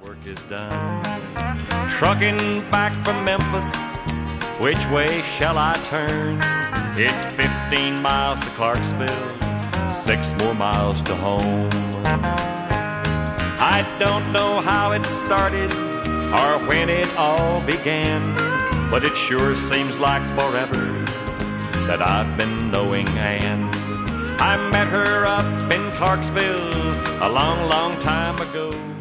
Work is done. Trucking back from Memphis, which way shall I turn? It's 15 miles to Clarksville, 6 more miles to home. I don't know how it started or when it all began, but it sure seems like forever that I've been knowing Ann. I met her up in Clarksville a long, long time ago.